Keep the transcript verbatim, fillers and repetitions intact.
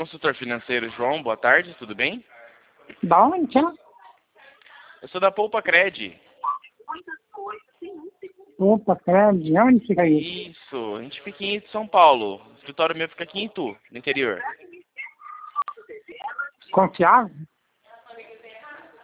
consultor financeiro João, boa tarde, tudo bem? Da onde? Eu sou da Poupa Cred. Opa, Cred, onde fica isso? Isso, a gente fica em São Paulo. O escritório meu fica aqui em Itu, no interior. Confiável?